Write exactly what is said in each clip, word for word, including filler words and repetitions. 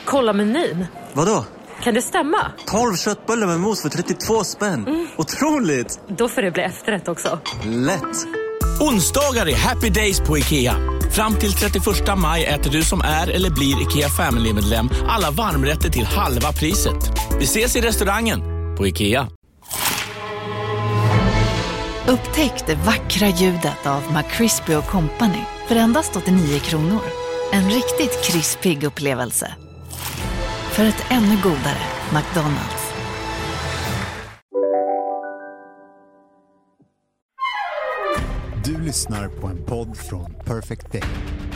Kolla menyn. Vadå? Kan det stämma? tolv köttbullar med mos för trettiotvå spänn. Mm. Otroligt! Då får det bli efterrätt också. Lätt! Onsdagar är happy days på IKEA. Fram till trettioförsta maj äter du som är eller blir IKEA Family-medlem alla varmrätter till halva priset. Vi ses i restaurangen på IKEA. Upptäck det vackra ljudet av McCrispy och Company för endast åttionio kronor. En riktigt krispig upplevelse. För ett ännu godare McDonald's. Du lyssnar på en podd från Perfect Day.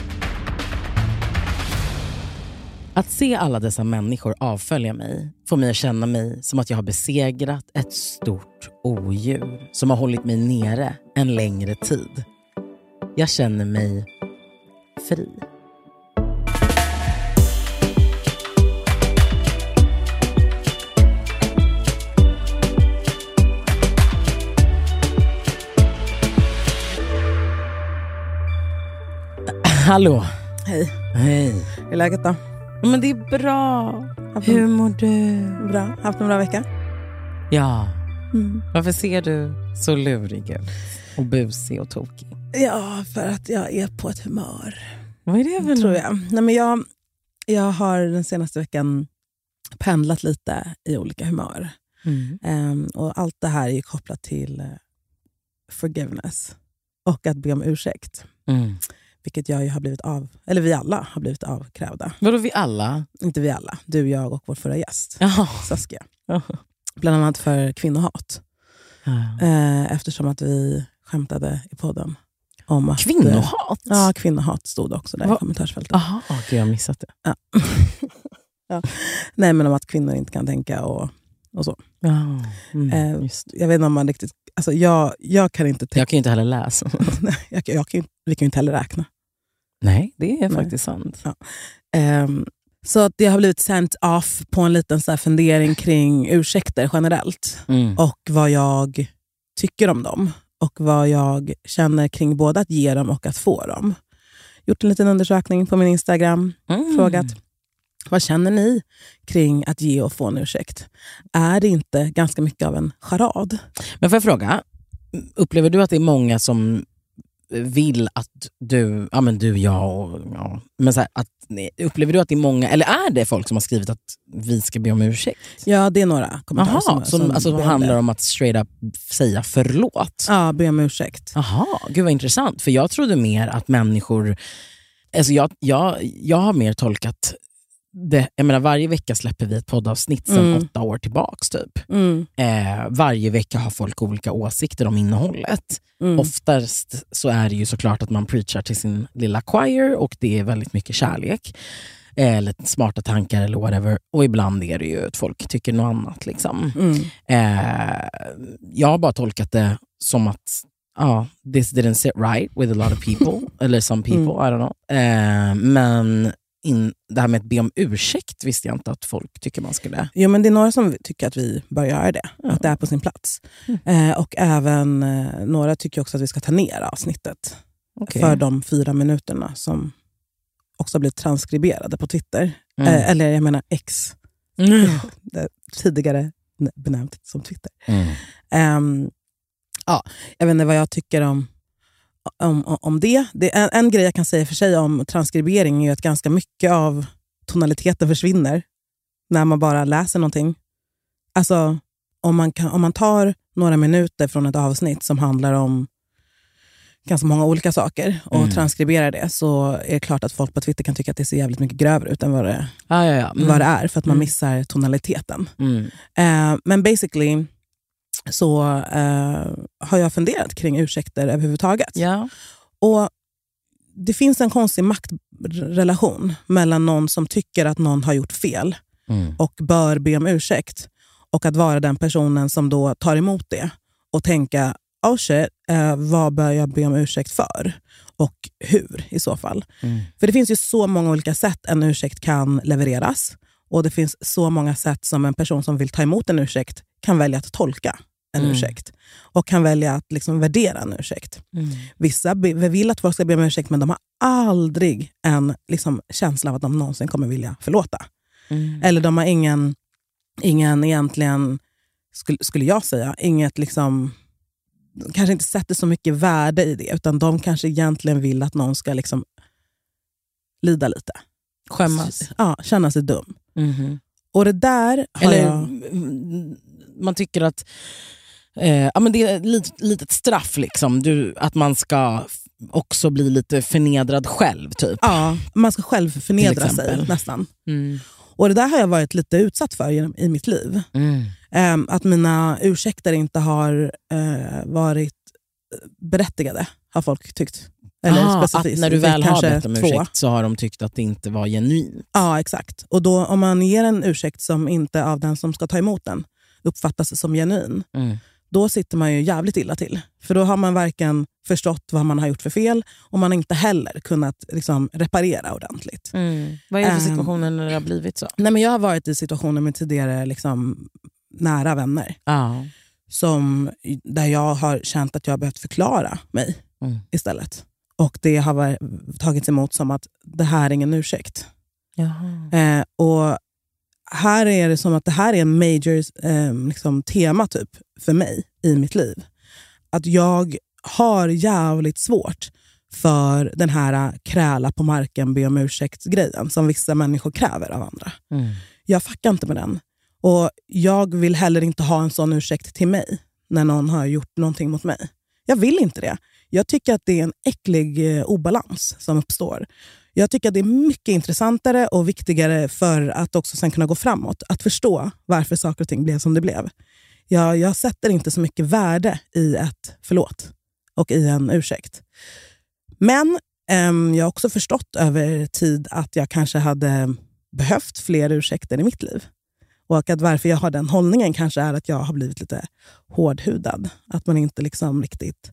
Att se alla dessa människor avfölja mig får mig att känna mig som att jag har besegrat ett stort odjur som har hållit mig nere en längre tid. Jag känner mig fri. Hallå. Hej. Hej. Hur är läget då? Men det är bra. Haft Hur en... mår du? Bra. Haft en bra vecka? Ja. Mm. Varför ser du så lurig ut? Och busig och tokig? Ja, för att jag är på ett humör. Vad är det för tror jag? Nej, men jag, jag har den senaste veckan pendlat lite i olika humör. Mm. Um, och allt det här är ju kopplat till uh, forgiveness. Och att be om ursäkt. Mm. Vilket jag ju har blivit av, eller vi alla har blivit avkrävda. Vadå vi alla? Inte vi alla, du, jag och vår förra gäst, Jaha. Saskia. Jaha. Bland annat för kvinnohat. Ja. Eh, eftersom att vi skämtade i podden om att... Kvinnohat? Eh, ja, kvinnohat stod också där. Va? I kommentarsfältet. Jaha, okej, jag har missat det. Ja. Ja. Nej, men om att kvinnor inte kan tänka och, och så. Ja, mm, eh, just. Jag vet inte om man riktigt... Alltså jag, jag kan inte tänka... Jag kan ju inte heller läsa. Nej, jag, jag kan, vi kan ju inte heller räkna. Nej, det är Nej. faktiskt sant. Ja. Um, så att det har blivit sent off på en liten så här fundering kring ursäkter generellt. Mm. Och vad jag tycker om dem. Och vad jag känner kring både att ge dem och att få dem. Gjort en liten undersökning på min Instagram. Mm. Frågat, vad känner ni kring att ge och få en ursäkt? Är det inte ganska mycket av en charad? Men får jag fråga, upplever du att det är många som vill att du, ja men du, jag och ja, men så här, att, upplever du att det är många, eller är det folk som har skrivit att vi ska be om ursäkt? Ja, det är några kommentarer. Aha, som, som, som, alltså, som handlar om att straight up säga förlåt. Ja, be om ursäkt. Jaha, gud vad intressant. För jag trodde mer att människor, alltså jag, jag, jag har mer tolkat det, jag menar varje vecka släpper vi ett poddavsnitt sedan Mm. åtta år tillbaks typ. Mm. Eh, varje vecka har folk olika åsikter om innehållet. Mm. Oftast så är det ju såklart att man preachar till sin lilla choir och det är väldigt mycket kärlek. Eh, eller smarta tankar eller whatever. Och ibland är det ju att folk tycker något annat. Liksom. Mm. Eh, jag har bara tolkat det som att ah, this didn't sit right with a lot of people. eller some people, Mm. I don't know. Eh, men in, det här med att be om ursäkt visste jag inte att folk tycker man skulle. Jo, men det är några som tycker att vi bör göra det. Ja. Att det är på sin plats. Mm. Eh, och även eh, några tycker också att vi ska ta ner avsnittet. Okay. För de fyra minuterna som också blir transkriberade på Twitter. Mm. Eh, eller jag menar X. Mm. Det tidigare benämnt som Twitter. Mm. Um, ja, jag vet inte vad jag tycker om Om, om det. det en, en grej jag kan säga för sig om transkribering är ju att ganska mycket av tonaliteten försvinner när man bara läser någonting. Alltså om man, kan, om man tar några minuter från ett avsnitt som handlar om ganska många olika saker och Mm. transkriberar det, så är det klart att folk på Twitter kan tycka att det ser jävligt mycket grövre ut än vad det, Ah, ja, ja. Mm. vad det är, för att man Mm. missar tonaliteten. Mm. Eh, men basically så eh, har jag funderat kring ursäkter överhuvudtaget. Ja. Och det finns en konstig maktrelation mellan någon som tycker att någon har gjort fel Mm. och bör be om ursäkt, och att vara den personen som då tar emot det och tänka, oh shit, eh, vad bör jag be om ursäkt för? Och hur i så fall? Mm. För det finns ju så många olika sätt en ursäkt kan levereras, och det finns så många sätt som en person som vill ta emot en ursäkt kan välja att tolka en Mm. ursäkt. Och kan välja att liksom värdera en ursäkt. Mm. Vissa be- vill att folk ska be om ursäkt, men de har aldrig en liksom, känsla av att de någonsin kommer vilja förlåta. Mm. Eller de har ingen, ingen egentligen, skulle, skulle jag säga, inget liksom, kanske inte sätter så mycket värde i det, utan de kanske egentligen vill att någon ska liksom lida lite. Skämmas. Ja, känna sig dum. Mm. Och det där har Eller jag... man tycker att eh, ja, men det är ett litet, litet straff liksom. Du, att man ska också bli lite förnedrad själv typ. Ja, man ska själv förnedra sig nästan. Mm. Och det där har jag varit lite utsatt för i, i mitt liv. Mm. Um, att mina ursäkter inte har uh, varit berättigade, har folk tyckt. Eller Aha, specifikt. att när du väl har kanske bett om två. ursäkt så har de tyckt att det inte var genuint. Ja, exakt. Och då om man ger en ursäkt som inte av den som ska ta emot den uppfattas som genuin, Mm. då sitter man ju jävligt illa till. För då har man varken förstått vad man har gjort för fel och man har inte heller kunnat liksom, reparera ordentligt. Mm. Vad är det för situationer när det har blivit så? Nej, men jag har varit i situationer med tidigare liksom, nära vänner. Ja. Som, där jag har känt att jag har behövt förklara mig Mm. istället. Och det har varit, tagits emot som att det här är ingen ursäkt. Eh, och här är det som att det här är en major eh, liksom, tema typ för mig i mitt liv. Att jag har jävligt svårt för den här kräla på marken, be om ursäkt-grejen som vissa människor kräver av andra. Mm. Jag fuckar inte med den. Och jag vill heller inte ha en sån ursäkt till mig när någon har gjort någonting mot mig. Jag vill inte det. Jag tycker att det är en äcklig eh, obalans som uppstår. Jag tycker att det är mycket intressantare och viktigare för att också sen kunna gå framåt. Att förstå varför saker och ting blev som det blev. Jag, jag sätter inte så mycket värde i ett förlåt och i en ursäkt. Men eh, jag har också förstått över tid att jag kanske hade behövt fler ursäkter i mitt liv. Och att varför jag har den hållningen kanske är att jag har blivit lite hårdhudad. Att man inte liksom riktigt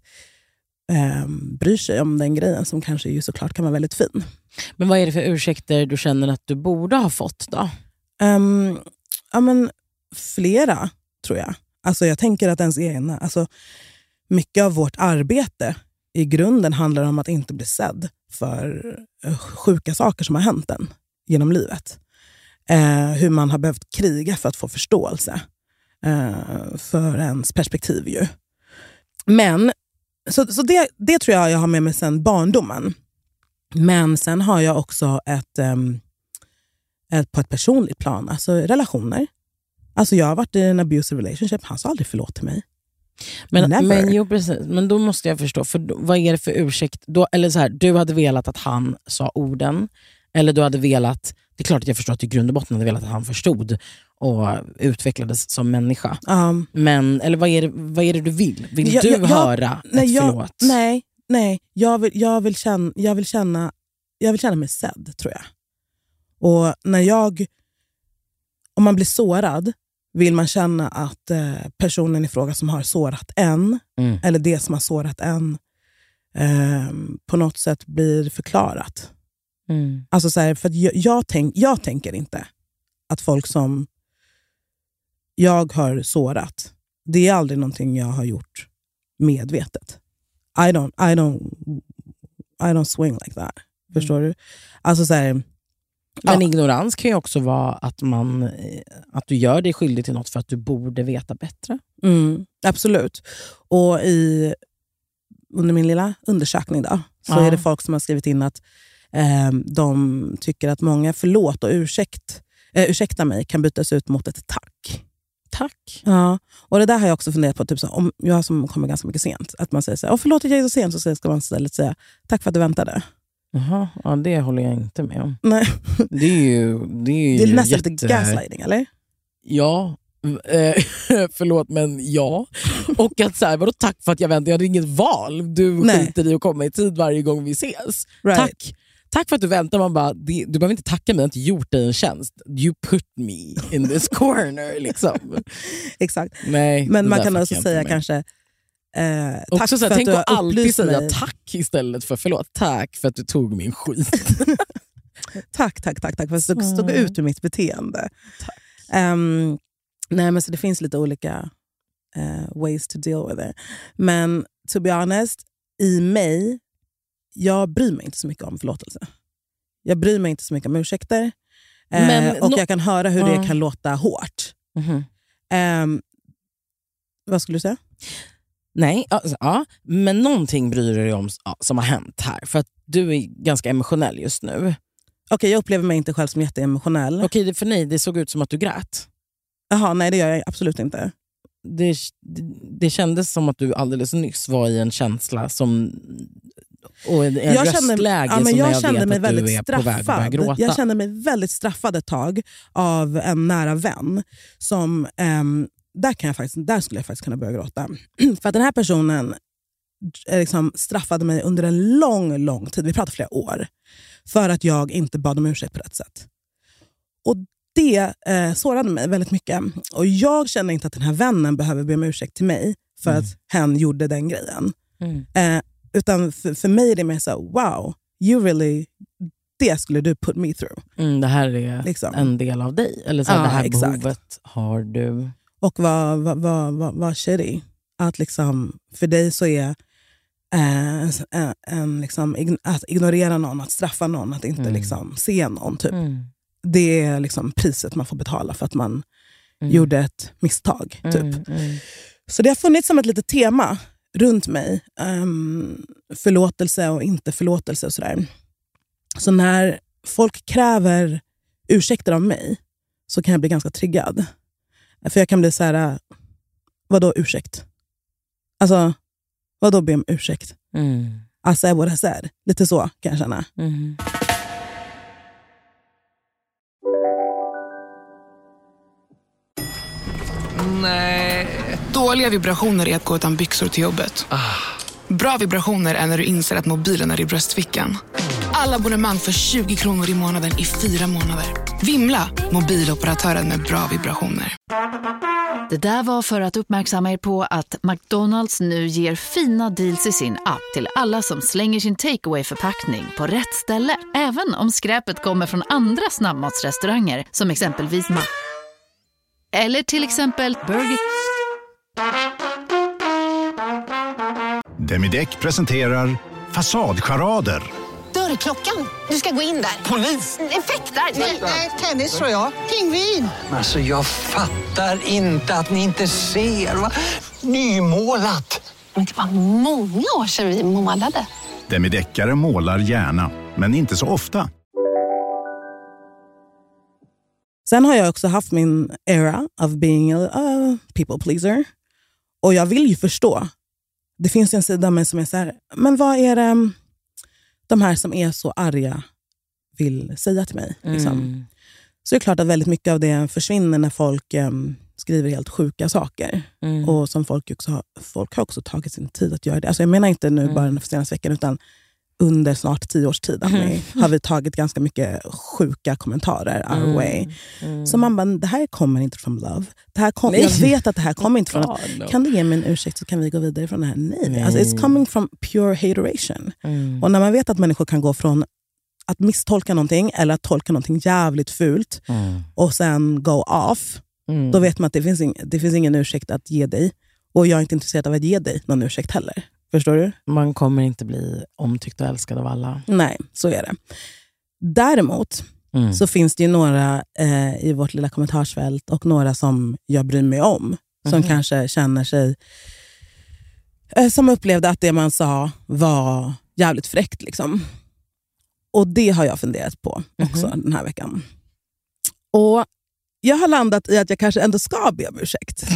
eh, bryr sig om den grejen som kanske ju såklart kan vara väldigt fin. Men vad är det för ursäkter du känner att du borde ha fått då? Um, ja, men flera tror jag. Alltså jag tänker att ens egna, alltså mycket av vårt arbete i grunden handlar om att inte bli sedd för sjuka saker som har hänt en genom livet. Eh, hur man har behövt kriga för att få förståelse eh, för ens perspektiv ju. Men så, så det, det tror jag jag har med mig sedan barndomen. Men sen har jag också ett, um, ett på ett personligt plan, alltså relationer. Alltså jag har varit i en abusive relationship, han sa aldrig förlåt till mig. Men, Never. men, jo, precis. Men då måste jag förstå, för då, vad är det för ursäkt? Då, eller så här, du hade velat att han sa orden, eller du hade velat, det är klart att jag förstår att du i grund och botten hade velat att han förstod och utvecklades som människa. Um, Men, eller vad är, det, vad är det du vill? Vill jag, du jag, höra nej, ett jag, förlåt? Nej, nej. Jag vill, jag, vill känna, jag, vill känna, jag vill känna mig sedd, tror jag. Och när jag, om man blir sårad, vill man känna att eh, personen i fråga som har sårat en, Mm. eller det som har sårat en, eh, på något sätt blir förklarat. Mm. Alltså så här, för att jag, jag, tänk, jag tänker inte att folk som jag har sårat, det är aldrig någonting jag har gjort medvetet. I don't, I don't, I don't swing like that. Förstår du? Alltså så här, Men ja. ignorans kan ju också vara att, man, att du gör dig skyldig till något för att du borde veta bättre. Mm, absolut. Och i, under min lilla undersökning då, så Ja. är det folk som har skrivit in att eh, de tycker att många förlåt och ursäkt, eh, ursäkta mig kan bytas ut mot ett tack. Tack. Ja, och det där har jag också funderat på, typ så, om jag som kommer ganska mycket sent, att man säger så här, "Åh, förlåt att jag är så sent", så ska man istället säga tack för att du väntade. Jaha, ja, det håller jag inte med om. Nej. Det är ju Det är, ju Det är nästan jätte... lite gaslighting, eller? Ja, eh, förlåt men ja. Och att så här, vadå tack för att jag väntade? Jag hade inget val. Du Nej. skiter i att komma i tid varje gång vi ses. Right. Tack. Tack för att du väntar. Man bara, det, du behöver inte tacka mig, jag har inte gjort dig en tjänst. You put me in this corner. Liksom. Exakt. Nej, Men det man där kan fuckar också jag inte säga med. kanske eh, tack Också så här, för tänk att du att har alltid upplyst säga mig. tack istället för förlåt. Tack för att du tog min skit. Tack, tack, tack, tack för att du stod, stod ut ur mitt beteende. Um, nej, men så det finns lite olika uh, ways to deal with it. Men to be honest, i mig, jag bryr mig inte så mycket om förlåtelse. Jag bryr mig inte så mycket om ursäkter. Men, eh, och no- jag kan höra hur mm. det kan låta hårt. Mm-hmm. Eh, vad skulle du säga? Nej, alltså, ja, men någonting bryr dig om ja, som har hänt här. För att du är ganska emotionell just nu. Okej, okay, jag upplever mig inte själv som jätteemotionell. Okej, okay, för nej, det såg ut som att du grät. Jaha, nej det gör jag absolut inte. Det, det, det kändes som att du alldeles nyss var i en känsla som... Och en, en jag röstläge kände, ja, som jag, jag kände vet mig att väldigt du är på väg att börja gråta. Jag kände mig väldigt straffad ett tag av en nära vän. Som, um, där, kan jag faktiskt, där skulle jag faktiskt kunna börja gråta. För att den här personen liksom straffade mig under en lång, lång tid. Vi pratar flera år. För att jag inte bad om ursäkt på rätt sätt. Och det eh, sårade mig väldigt mycket. Och jag känner inte att den här vännen behöver be om ursäkt till mig. För mm. att hen gjorde den grejen. Mm. Eh, Utan för, för mig är det mer så här, wow, you really, det skulle du put me through. Mm, det här är liksom en del av dig. Eller så här, ja, det här exakt. behovet har du. Och vad, vad, vad, vad, vad shitty. Att liksom, för dig så är eh, en, en, liksom, ign- att ignorera någon, att straffa någon, att inte mm. liksom, se någon. Typ. Mm. Det är liksom priset man får betala för att man mm. gjorde ett misstag. Typ. Mm, mm. Så det har funnits som ett litet tema runt mig. Um, förlåtelse och inte förlåtelse och sådär. Så när folk kräver ursäkter av mig så kan jag bli ganska triggad. För jag kan bli så här: vadå ursäkt? Alltså, vadå be om ursäkt? Mm. Alltså, vad det är. Lite så kan jag känna. Mm. Nej. Dåliga vibrationer är att gå utan byxor till jobbet. Ah. Bra vibrationer är när du inser att mobilen är i bröstfickan. Alla abonnemang för tjugo kronor i månaden i fyra månader. Vimla, mobiloperatören med bra vibrationer. Det där var för att uppmärksamma er på att McDonalds nu ger fina deals i sin app till alla som slänger sin takeaway-förpackning på rätt ställe. Även om skräpet kommer från andra snabbmatsrestauranger som exempelvis Ma... Eller till exempel Burger... Demideck presenterar Fasadcharader. Dörrklockan. Du ska gå in där. Polis? Effektar? Nej, tennis tror jag. Pingvin. Alltså jag fattar inte att ni inte ser. Va? Nymålat. Men det var många år sedan vi målade. Demideckare målar gärna, men inte så ofta. Sen har jag också haft min era of being a uh, people pleaser. Och jag vill ju förstå. Det finns en sida av mig som är så här, men vad är det de här som är så arga vill säga till mig? Liksom. Mm. Så det är klart att väldigt mycket av det försvinner när folk um, skriver helt sjuka saker. Mm. Och som folk också har, folk har också tagit sin tid att göra det. Alltså jag menar inte nu mm. bara den senaste veckan, utan under snart tio års tid mm. har vi tagit ganska mycket sjuka kommentarer our mm. way. Mm. Så man bara, det här kommer inte från love. Det här kom, jag vet att det här kommer inte från God, no. Kan du ge mig en ursäkt så kan vi gå vidare från det här? Nej. Nej. Alltså, it's coming from pure hateration. Mm. Och när man vet att människor kan gå från att misstolka någonting eller att tolka någonting jävligt fult mm. och sen go off, mm. då vet man att det finns, ing, det finns ingen ursäkt att ge dig. Och jag är inte intresserad av att ge dig någon ursäkt heller. Förstår du? Man kommer inte bli omtyckt och älskad av alla. Nej, så är det. Däremot mm. så finns det ju några eh, i vårt lilla kommentarsfält och några som jag bryr mig om. Som mm. kanske känner sig... Eh, som upplevde att det man sa var jävligt fräckt. Liksom. Och det har jag funderat på också mm. den här veckan. Och jag har landat i att jag kanske ändå ska be om ursäkt.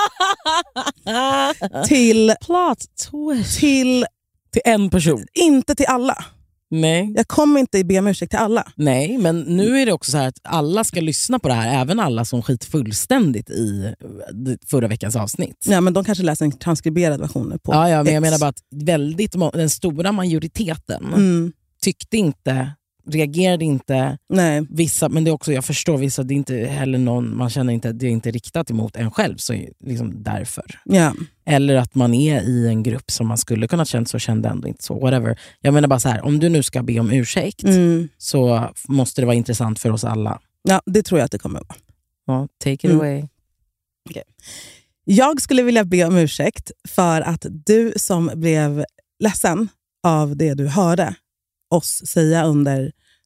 till, Plot twist. till till en person. Inte till alla. Nej. Jag kommer inte be om ursäkt till alla. Nej, men nu är det också så här att alla ska lyssna på det här. Även alla som skit fullständigt i förra veckans avsnitt. Ja, men de kanske läser en transkriberad version på Ja, ja men X. jag menar bara att väldigt, den stora majoriteten mm. tyckte inte, reagerade inte. Nej. Vissa, men det är också, jag förstår vissa, det är inte heller någon, man känner inte att det är inte riktat emot en själv, så liksom därför. Ja. Eller att man är i en grupp som man skulle kunna känna så, kände ändå inte så, whatever. Jag menar bara så här, om du nu ska be om ursäkt mm. så måste det vara intressant för oss alla. Ja, det tror jag att det kommer vara. Ja, take it mm. away. Okay. Jag skulle vilja be om ursäkt för att du som blev ledsen av det du hörde oss säga under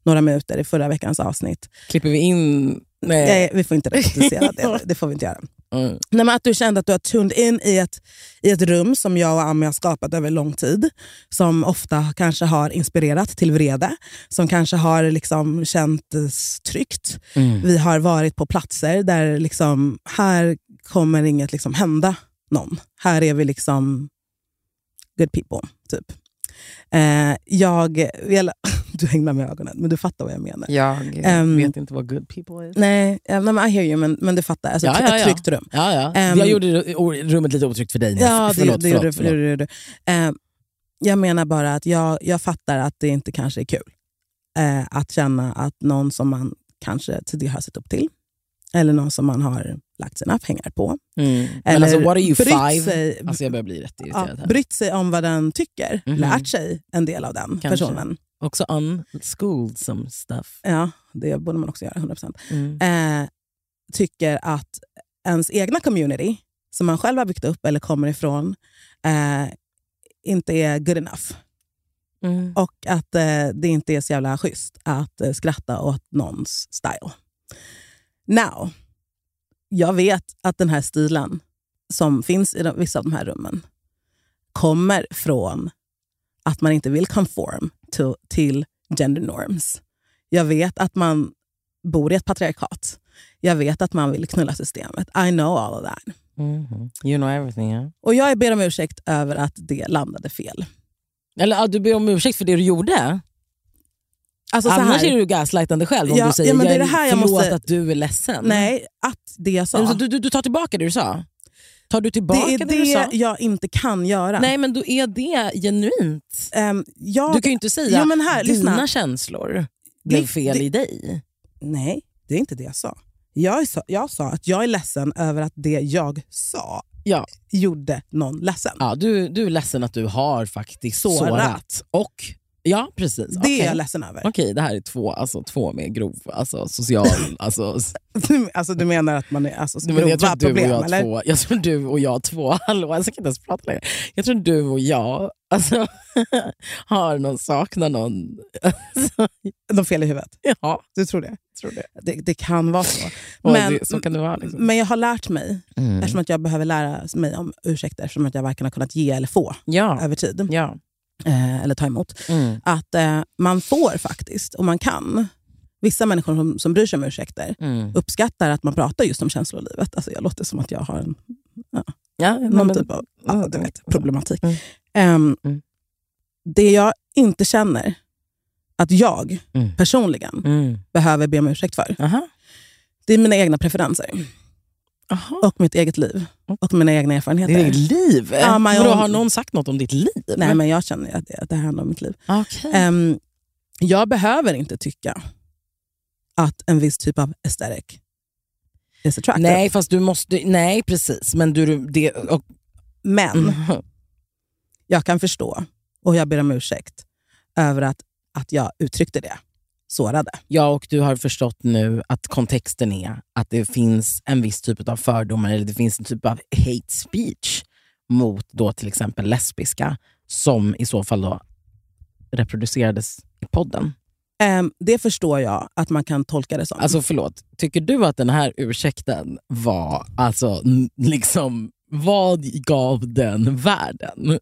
några minuter i förra veckans avsnitt. Klipper vi in? Nej. Nej, vi får inte repetera det. Det får vi inte göra. Mm. Nej, men att du kände att du har tuned in i ett, i ett rum som jag och Ami har skapat över lång tid. Som ofta kanske har inspirerat till vrede. Som kanske har liksom känts tryggt. Mm. Vi har varit på platser där liksom, här kommer inget liksom hända någon. Här är vi liksom good people, typ. Eh, jag vill, du hängde med ögonen, men du fattar vad jag menar. Jag um, vet inte vad good people är. Nej, nej I hear you, men, men du fattar. Alltså, ja, ett ja, ja. tryggt rum. Ja, ja. Um, jag gjorde rummet lite otryggt för dig. Ja, förlåt, det, det, förlåt, det, förlåt. det, det, det. Eh, jag menar bara att jag, jag fattar att det inte kanske är kul. Eh, att känna att någon som man kanske tidigare har sett upp till, eller någon som man har lagt sina pengar på. Mm. Eller men alltså, what are you five? Sig, alltså jag börjar bli rätt irriterad ja, här. Brytt sig om vad den tycker. Mm-hmm. Lärt sig en del av den kanske. Personen. Också unschooled some stuff. Ja, det borde man också göra, hundra procent. Mm. Eh, tycker att ens egna community, som man själv har byggt upp eller kommer ifrån, eh, inte är good enough. Mm. Och att eh, det inte är så jävla schysst att eh, skratta åt någons style. Now, jag vet att den här stilen som finns i de, vissa av de här rummen kommer från att man inte vill conform to, till gender norms. Jag vet att man bor i ett patriarkat. Jag vet att man vill knulla systemet. I know all of that. Mm-hmm. You know everything, yeah. Och jag ber om ursäkt över att det landade fel. Eller att du ber om ursäkt för det du gjorde? Alltså, annars så här, är du gaslightande själv om ja, du säger ja, men det är jag det här jag förlåt måste... att du är ledsen. Nej, att det jag sa. Du, du, du tar tillbaka det du sa. Tar du tillbaka det, är det, det du sa? jag inte kan göra. Nej, men då är det genuint. Um, jag... Du kan ju inte säga jo, men här, dina lyssna. känslor blev fel det, i dig. Nej, det är inte det jag sa. Jag sa, jag sa att jag är ledsen över att det jag sa ja. gjorde någon ledsen. Ja, du, du är ledsen att du har faktiskt sårat. sårat. Och ja, precis. Det okay. är jag ledsen över. Okej, okay, det här är två, alltså, två med grov alltså, social... alltså, alltså du menar att man är alltså, du menar, jag tror problem, du och jag eller? Två, jag tror du och jag två... Hallå, jag ska inte ens prata längre. Jag tror du och jag alltså, har någon, saknar någon... Alltså. De fel i huvudet? Ja. Du tror det? Tror det. Det, det kan vara så. Men, det, så kan det vara. Liksom. Men jag har lärt mig, mm. eftersom att jag behöver lära mig om ursäkter som att jag varken har kunnat ge eller få ja. över tid. Ja. Eh, eller ta emot. Mm. Att eh, man får faktiskt, och man kan. Vissa människor som, som bryr sig om ursäkter mm. uppskattar att man pratar just om känslolivet. Alltså jag låter som att jag har en ja, ja, någon men, typ av ja, du vet, problematik. Mm. Um, mm. Det jag inte känner att jag mm. personligen mm. behöver be om ursäkt för. Aha. Det är mina egna preferenser. Aha. Och mitt eget liv. Och mina egna erfarenheter. Ditt liv? Ja, men own... har någon sagt något om ditt liv? Nej, men jag känner att det, att det här handlar om mitt liv. Okay. Um, jag behöver inte tycka att en viss typ av aesthetic is attractive. Nej, fast du måste... Nej, precis. Men du... Det, och... Men mm. jag kan förstå, och jag ber om ursäkt över att, att jag uttryckte det. Sårade. Ja, och du har förstått nu att kontexten är att det finns en viss typ av fördomar eller det finns en typ av hate speech mot då till exempel lesbiska som i så fall då reproducerades i podden. Um, det förstår jag att man kan tolka det som. Alltså förlåt, tycker du att den här ursäkten var alltså n- liksom, vad gav den världen?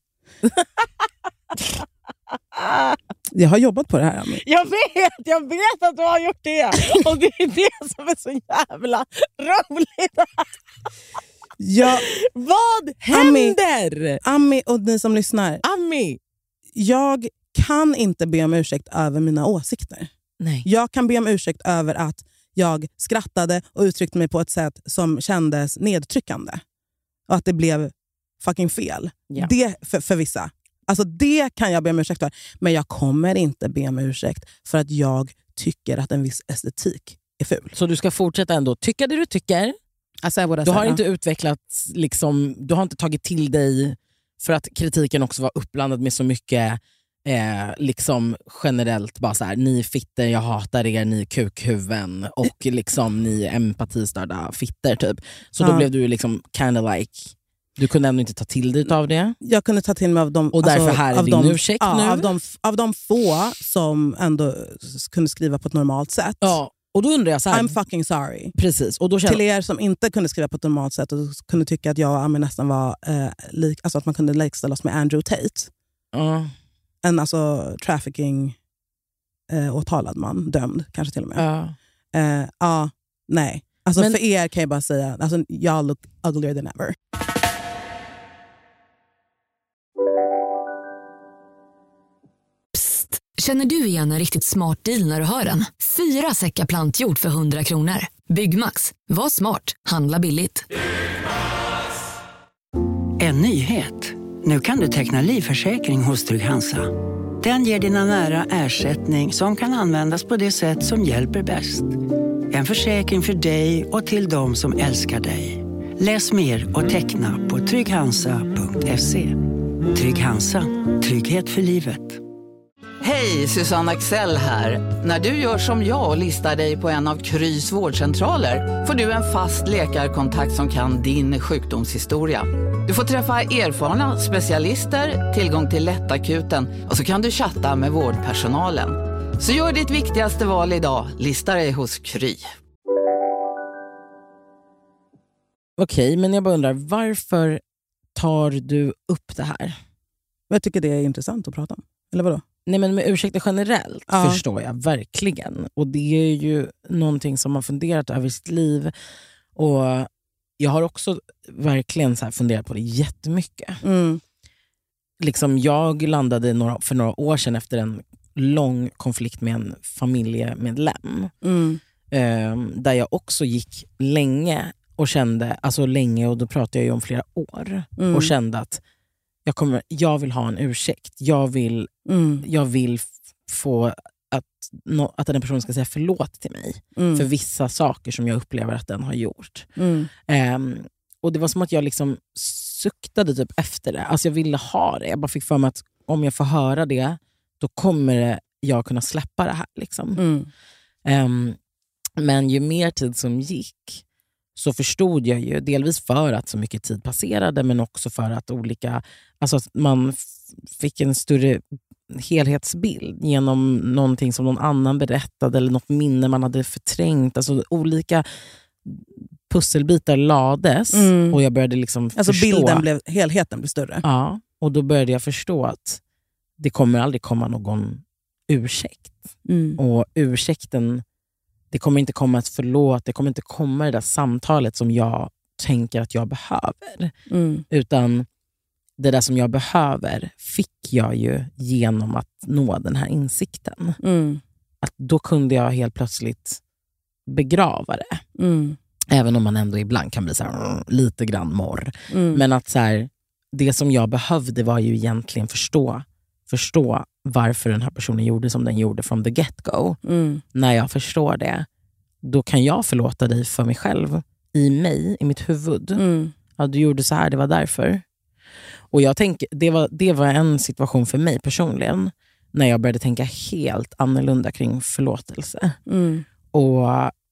Jag har jobbat på det här. Ami. Jag vet, jag vet att du har gjort det. Och det är det som är så jävla roligt. Ja, vad händer? Ami, Ami och ni som lyssnar. Ami. Jag kan inte be om ursäkt över mina åsikter. Nej. Jag kan be om ursäkt över att jag skrattade och uttryckte mig på ett sätt som kändes nedtryckande. Och att det blev fucking fel. Ja. Det för, för vissa. Alltså det kan jag be om ursäkt för. Men jag kommer inte be om ursäkt för att jag tycker att en viss estetik är ful. Så du ska fortsätta ändå tycka det du tycker? Alltså, du har inte utvecklat, liksom, du har inte tagit till dig för att kritiken också var uppblandad med så mycket eh, liksom generellt bara så här, ni fitter, jag hatar er, ni kukhuven och liksom ni empatistörda fitter typ. Så då ja. blev du liksom kind of like Du kunde ändå inte ta till dig av det? Jag kunde ta till mig av de... Och därför alltså, här är av din de, ursäkt ja, nu? Av de, av de få som ändå kunde skriva på ett normalt sätt. Ja, och då undrar jag så här... I'm fucking sorry. Precis. Och då känner... Till er som inte kunde skriva på ett normalt sätt och kunde tycka att jag och Ami nästan var eh, lik, alltså att man kunde likställa oss med Andrew Tate. Ja. En alltså trafficking eh, åtalad man, dömd kanske till och med. Ja. Eh, ja, nej. Alltså Men... för er kan jag bara säga, alltså, y'all look uglier than ever. Psst, känner du igen en riktigt smart deal när du hör den? Fyra säckar plantjord för hundra kronor. Byggmax, var smart, handla billigt. En nyhet. Nu kan du teckna livförsäkring hos Trygg Hansa. Den ger dina nära ersättning som kan användas på det sätt som hjälper bäst. En försäkring för dig och till de som älskar dig. Läs mer och teckna på trygg hansa punkt se. Trygg Hansa. Trygghet för livet. Hej, Susanne Axel här. När du gör som jag och listar dig på en av Krys vårdcentraler får du en fast läkarkontakt som kan din sjukdomshistoria. Du får träffa erfarna specialister, tillgång till lättakuten och så kan du chatta med vårdpersonalen. Så gör ditt viktigaste val idag, lista dig hos Kry. Okej, men jag bara undrar, varför tar du upp det här? Jag tycker det är intressant att prata om. Eller vadå? Nej, men med ursäkter generellt ja. förstår jag verkligen. Och det är ju någonting som man funderat över sitt liv. Och jag har också verkligen så här funderat på det jättemycket. Mm. Liksom jag landade några, för några år sedan efter en lång konflikt med en familjemedlem. Mm. Eh, där jag också gick länge och kände, alltså länge och då pratar jag ju om flera år. Mm. Och kände att jag, kommer, jag vill ha en ursäkt. Jag vill, mm. jag vill f- få att, no, att den personen ska säga förlåt till mig. Mm. För vissa saker som jag upplever att den har gjort. Mm. Um, och det var som att jag liksom suktade typ efter det. Alltså jag ville ha det. Jag bara fick för mig att om jag får höra det, då kommer jag kunna släppa det här. Liksom. Mm. Um, men ju mer tid som gick så förstod jag ju, delvis för att så mycket tid passerade, men också för att olika, alltså att man f- fick en större helhetsbild genom någonting som någon annan berättade eller något minne man hade förträngt. Alltså olika pusselbitar lades mm. och jag började liksom alltså förstå. Bilden blev, helheten blev större. Ja, och då började jag förstå att det kommer aldrig komma någon ursäkt. Mm. Och ursäkten, det kommer inte komma ett förlåt, det kommer inte komma det där samtalet som jag tänker att jag behöver. Mm. Utan det där som jag behöver fick jag ju genom att nå den här insikten. Mm. Att då kunde jag helt plötsligt begrava det. Mm. Även om man ändå ibland kan bli så här, lite grann morr. Mm. Men att så här, det som jag behövde var ju egentligen förstå, förstå varför den här personen gjorde som den gjorde from the get-go. Mm. När jag förstår det, då kan jag förlåta dig för mig själv. I mig, i mitt huvud. Mm. Ja, du gjorde så här, det var därför. Och jag tänker, det var, det var en situation för mig personligen. När jag började tänka helt annorlunda kring förlåtelse. Mm. Och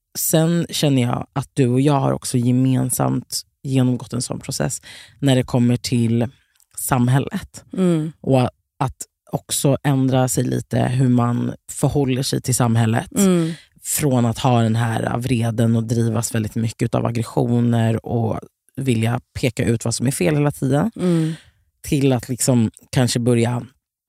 sen känner jag att du och jag har också gemensamt genomgått en sån process. När det kommer till samhället. Mm. Och att också ändra sig lite hur man förhåller sig till samhället. Mm. Från att ha den här vreden och drivas väldigt mycket av aggressioner och vilja peka ut vad som är fel hela tiden. Mm. Till att liksom kanske börja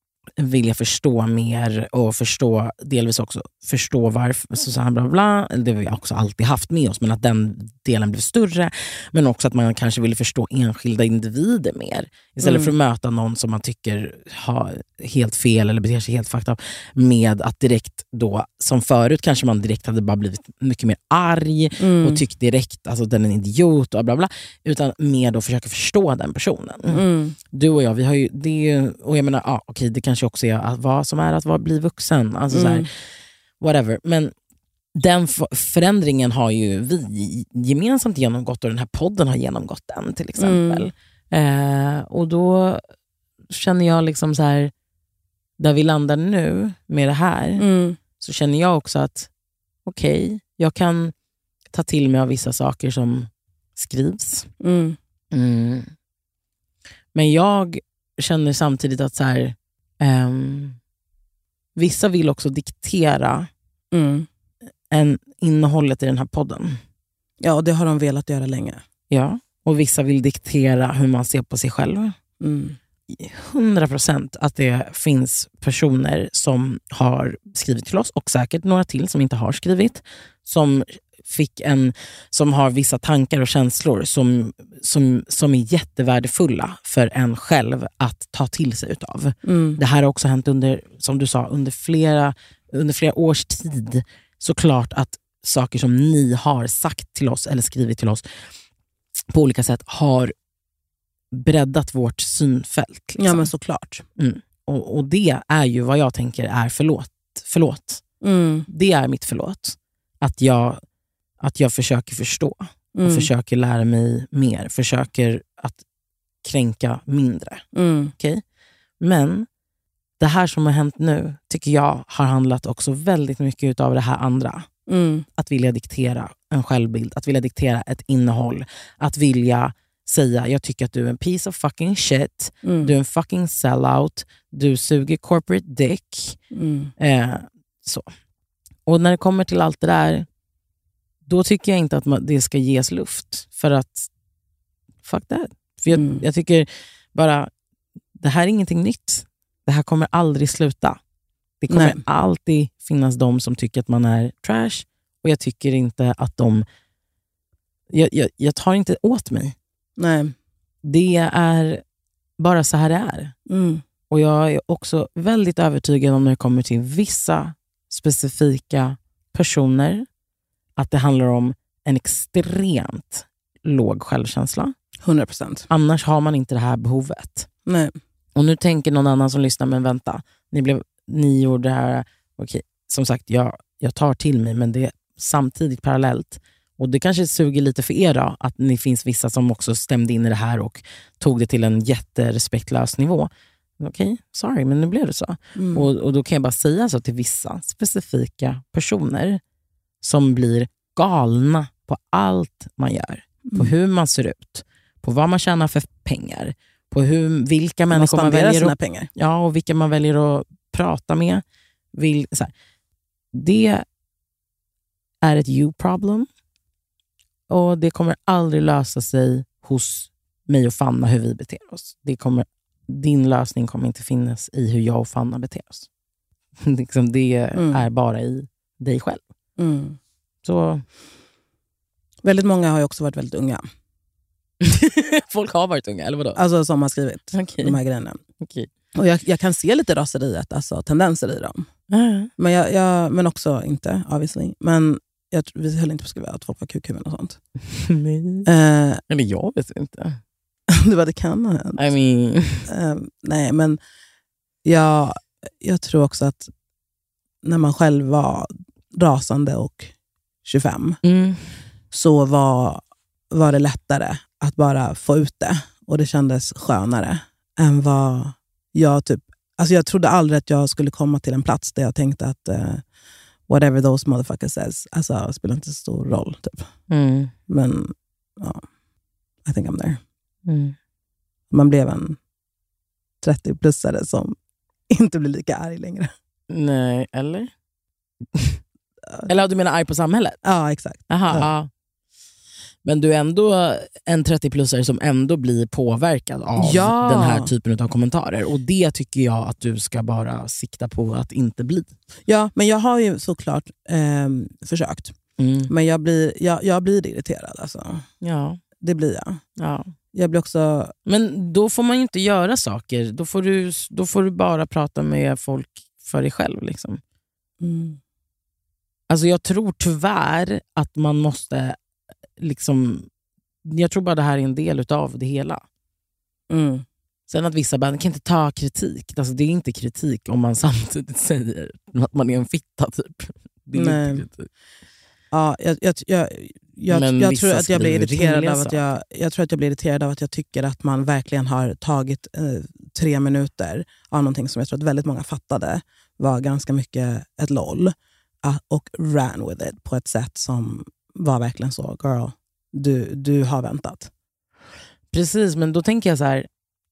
vilja förstå mer och förstå, delvis också förstå varför, så här bla bla, det har vi också alltid haft med oss, men att den delen blev större, men också att man kanske ville förstå enskilda individer mer, istället mm. för att möta någon som man tycker har helt fel eller beter sig helt fucked up, med att direkt då, som förut kanske man direkt hade bara blivit mycket mer arg mm. och tyckt direkt alltså den är en idiot och bla bla, utan med att försöka förstå den personen. Mm. Du och jag, vi har ju det, och jag menar, ja, okej, det kanske också är att vad som är att vara, bli vuxen, alltså mm. så här, whatever, men den f- förändringen har ju vi gemensamt genomgått och den här podden har genomgått den till exempel. Mm. Eh, och då känner jag liksom så här, där vi landar nu med det här, mm. så känner jag också att okej, okay, jag kan ta till mig av vissa saker som skrivs. Mm. Mm. Men jag känner samtidigt att så här, um, vissa vill också diktera mm. en, innehållet i den här podden. Ja, och det har de velat göra länge. Ja, och vissa vill diktera hur man ser på sig själv. Mm. hundra procent att det finns personer som har skrivit till oss, och säkert några till som inte har skrivit, som fick en som har vissa tankar och känslor som, som, som är jättevärdefulla för en själv att ta till sig utav. Mm. Det här har också hänt under, som du sa, under flera, under flera års tid. Såklart att saker som ni har sagt till oss eller skrivit till oss på olika sätt har breddat vårt synfält. Liksom. Ja, men såklart. Mm. Och, och det är ju vad jag tänker är förlåt. Förlåt. Mm. Det är mitt förlåt. Att jag, att jag försöker förstå. Mm. Och försöker lära mig mer. Försöker att kränka mindre. Mm. Okay? Men det här som har hänt nu tycker jag har handlat också väldigt mycket av det här andra. Mm. Att vilja diktera en självbild. Att vilja diktera ett innehåll. Att vilja säga, jag tycker att du är en piece of fucking shit. Mm. Du är en fucking sellout. Du suger corporate dick. Mm. Eh, så. Och när det kommer till allt det där, då tycker jag inte att man, det ska ges luft. För att, fuck that. För jag, Mm. jag tycker bara, det här är ingenting nytt. Det här kommer aldrig sluta. Det kommer Nej. alltid finnas de som tycker att man är trash. Och jag tycker inte att de... Jag, jag, jag tar inte åt mig. Nej. Det är bara så här det är. Mm. Och jag är också väldigt övertygad om när det kommer till vissa specifika personer att det handlar om en extremt låg självkänsla. hundra procent. Annars har man inte det här behovet. Nej. Och nu tänker någon annan som lyssnar, men vänta, ni, blev, ni gjorde det här, okej, som sagt, jag, jag tar till mig, men det är samtidigt parallellt. Och det kanske suger lite för er då, att ni finns vissa som också stämde in i det här och tog det till en jätterespektlös nivå. Okej, sorry, men nu blev det så. Mm. Och, och då kan jag bara säga så till vissa specifika personer som blir galna på allt man gör. På Mm. hur man ser ut, på vad man tjänar för pengar, på hur, vilka Man människor man spenderar väljer sina att, pengar. ja, och vilka man väljer att prata med. Vill, så här, det är ett you problem. Och det kommer aldrig lösa sig hos mig och Fanna hur vi beter oss. Det kommer, din lösning kommer inte finnas i hur jag och Fanna beter oss. liksom det Mm. är bara i dig själv. Mm. Så Väldigt många har ju också varit väldigt unga. folk har varit unga, eller vadå? Alltså som har skrivit Okej. de här grejerna. Okej. Och jag, jag kan se lite raseriet, alltså tendenser i dem. Mm. Men, jag, jag, men också inte, obviously. Men jag, vi höll inte på att skriva att folk var kukhuvuden och sånt. Nej. Eh, Eller jag vet inte. det var det kan ha hänt. I mean. Eh, nej, men jag, jag tror också att när man själv var rasande och tjugofem Mm. så var, var det lättare att bara få ut det. Och det kändes skönare än vad jag typ... Alltså jag trodde aldrig att jag skulle komma till en plats där jag tänkte att uh, whatever those motherfuckers says, alltså spelar inte så stor roll. Typ. Mm. Men ja, I think I'm there. Mm. Man blev en trettio-plussare som inte blir lika arg längre. Nej, eller? Eller du menar arg på samhället? Ja, exakt. Aha, Ja. ja. Men du är ändå en trettio-plussare som ändå blir påverkad av Ja. den här typen av kommentarer. Och det tycker jag att du ska bara sikta på att inte bli. Ja, men jag har ju såklart eh, försökt. Mm. Men jag blir, jag, jag blir irriterad. Alltså. Ja. Det blir jag. Ja. Jag blir också... Men då får man ju inte göra saker. Då får du, då får du bara prata med folk för dig själv. Liksom. Mm. Alltså jag tror tyvärr att man måste... Liksom, jag tror bara det här är en del utav det hela. Mm. Sen att vissa band kan inte ta kritik. Alltså det är inte kritik om man samtidigt säger att man är en fitta typ. Det är Nej. inte kritik. Ja, jag, jag, jag, jag, Men jag vissa tror att jag blir skriver irriterad rimliga av att jag, jag tror att jag blir irriterad av att jag tycker att man verkligen har tagit eh, tre minuter av någonting som jag tror att väldigt många fattade var ganska mycket ett LOL uh, och ran with it på ett sätt som var verkligen så, girl, du, du har väntat. Precis, men då tänker jag så här,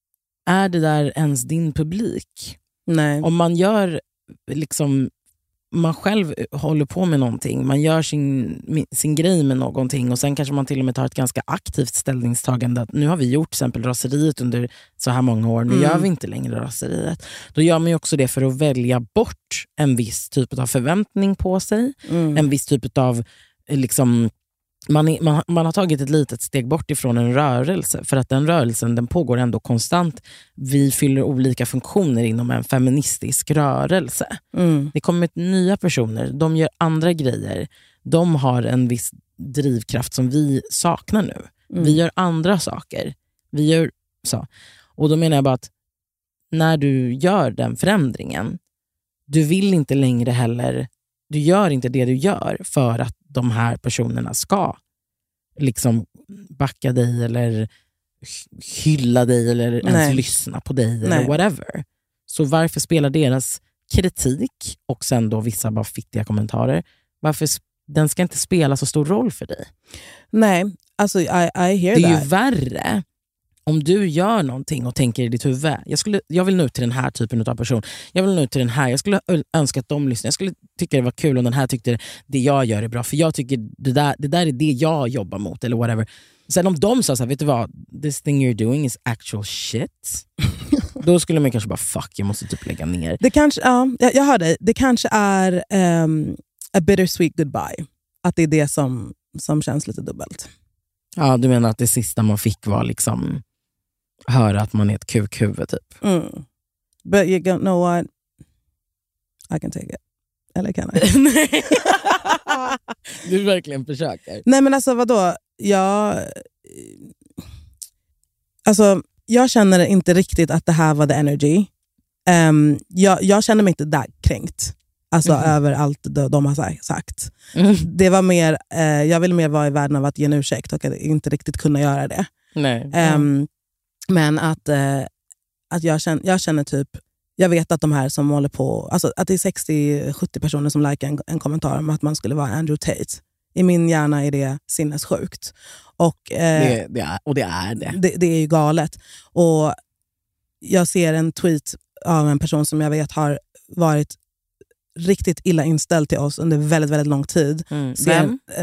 är det där ens din publik? Nej. Om man gör liksom, man själv håller på med någonting, man gör sin, sin grej med någonting och sen kanske man till och med tar ett ganska aktivt ställningstagande att nu har vi gjort till exempel raseriet under så här många år, nu mm. gör vi inte längre raseriet. Då gör man ju också det för att välja bort en viss typ av förväntning på sig, mm. en viss typ av liksom, man, är, man, man har tagit ett litet steg bort ifrån en rörelse, för att den rörelsen den pågår ändå konstant. Vi fyller olika funktioner inom en feministisk rörelse. Mm. Det kommer nya personer, de gör andra grejer, de har en viss drivkraft som vi saknar nu. Mm. Vi gör andra saker. Vi gör så. Och då menar jag bara att när du gör den förändringen, du vill inte längre heller, du gör inte det du gör för att de här personerna ska liksom backa dig eller hylla dig eller ens Nej. lyssna på dig eller Nej. whatever. Så varför spelar deras kritik och sen då vissa bara fittiga kommentarer, varför sp- den ska inte spela så stor roll för dig? Nej, alltså I, I hear det är that. ju värre om du gör någonting och tänker i ditt huvud, jag, skulle, jag vill nå till den här typen av person, jag vill nå till den här, jag skulle önska att de lyssnar, jag skulle tycka det var kul om den här tyckte det jag gör är bra, för jag tycker det där, det där är det jag jobbar mot eller whatever. Sen om de sa så här, vet du vad, this thing you're doing is actual shit, då skulle man kanske bara fuck, jag måste typ lägga ner. Det kanske, ja, jag, jag hör dig, det kanske är um, a bittersweet goodbye, att det är det som, som känns lite dubbelt. Ja, du menar att det sista man fick var liksom höra att man är ett kukhuvud typ. Mm. But you don't know what, I can take it. Eller kan jag? Du verkligen försöker. Nej men alltså vadå? Jag, alltså, jag känner inte riktigt att det här var the energy. Um, jag, jag känner mig inte där kränkt. Alltså mm. över allt de, de har sagt. Mm. Det var mer, eh, jag vill mer vara i världen av att ge en ursäkt och att inte riktigt kunna göra det. Nej. Um, Mm. Men att, eh, att jag, känner, jag känner typ, jag vet att de här som håller på, alltså att det är sextio till sjuttio personer som likar en, en kommentar om att man skulle vara Andrew Tate. I min hjärna är det sinnessjukt. Och, eh, det, det är, och det är det. det. Det är ju galet. Och jag ser en tweet av en person som jag vet har varit riktigt illa inställd till oss under väldigt, väldigt lång tid. Mm. Ser, eh,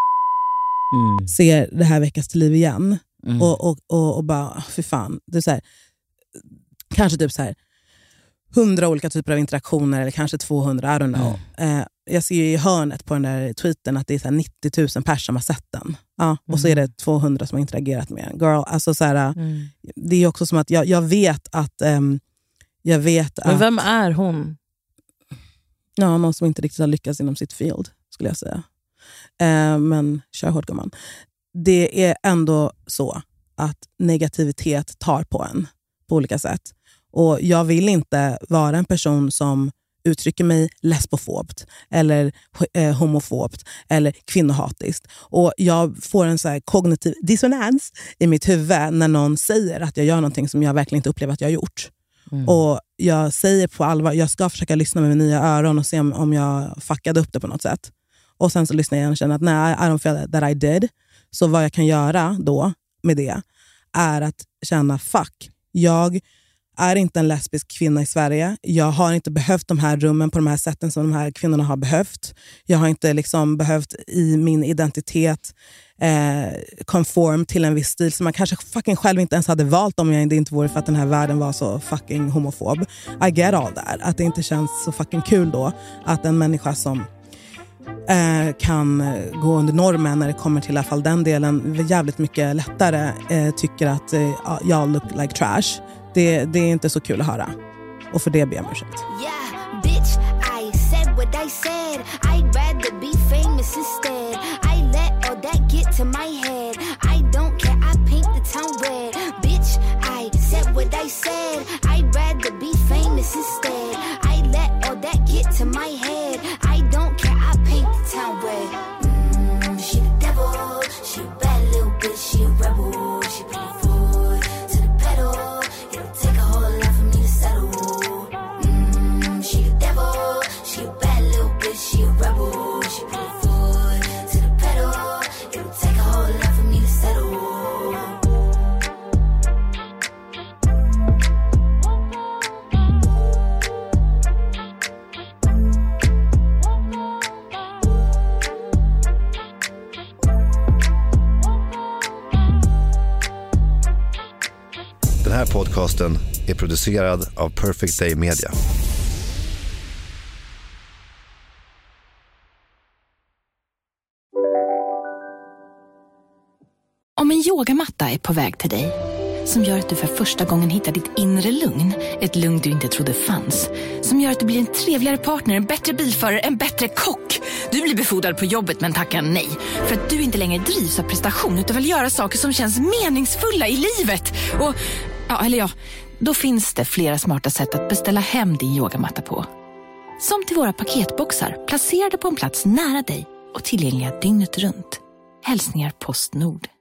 mm. ser det här Veckas till liv igen. Mm. Och, och, och, och bara, fy fan. Det är så här, kanske typ så här hundra olika typer av interaktioner eller kanske tvåhundra, I don't know. Mm. Eh, jag ser ju i hörnet på den där tweeten att det är så här nittio tusen pers som har sett den. Ja, mm. Och så är det tvåhundra som har interagerat med en. Girl, alltså så här, mm. det är också som att jag, jag vet att um, jag vet Men att, vem är hon? Ja, någon som inte riktigt har lyckats inom sitt field, skulle jag säga. Eh, men kör hårt, gumman. Det är ändå så att negativitet tar på en på olika sätt. Och jag vill inte vara en person som uttrycker mig lesbofobt eller eh, homofobt eller kvinnohatiskt. Och jag får en så här kognitiv dissonans i mitt huvud när någon säger att jag gör någonting som jag verkligen inte upplever att jag har gjort. Mm. Och jag säger på allvar, jag ska försöka lyssna med nya öron och se om, om jag fuckade upp det på något sätt. Och sen så lyssnar jag och känner att nej, I don't feel that I did. Så vad jag kan göra då med det är att känna fuck, jag är inte en lesbisk kvinna i Sverige. Jag har inte behövt de här rummen på de här sätten som de här kvinnorna har behövt. Jag har inte liksom behövt i min identitet eh, conform till en viss stil som man kanske fucking själv inte ens hade valt om jag inte vore för att den här världen var så fucking homofob. I get all that. Att det inte känns så fucking kul då att en människa som Eh, kan gå under normen när det kommer till i alla fall den delen jävligt mycket lättare eh, tycker att eh, jag look like trash. Det, det är inte så kul att höra. Och för det ber jag om ursäkt. Yeah, bitch, I said what I said. I'd rather be famous instead. I let all that get to my head. I don't care, I paint the town red. Bitch, I said what I said. I'd rather be famous instead. I let all that get to my head. I don't care, I paint the town red. Mm, she the devil, she a bad little bitch, she a rebel. She put her foot to the pedal. It'll take a whole lot for me to settle. Mm, she the devil, she a bad little bitch, she a rebel. She put her foot to the pedal. It'll take a whole lot. här podcasten är producerad av Perfect Day Media. Om en yogamatta är på väg till dig, som gör att du för första gången hittar ditt inre lugn, ett lugn du inte trodde fanns, som gör att du blir en trevligare partner, en bättre bilförare, en bättre kock. Du blir befordrad på jobbet men tackar nej, för att du inte längre drivs av prestation utan vill göra saker som känns meningsfulla i livet. Och, ja, eller ja, då finns det flera smarta sätt att beställa hem din yogamatta på. Som till våra paketboxar, placerade på en plats nära dig och tillgängliga dygnet runt. Hälsningar Postnord.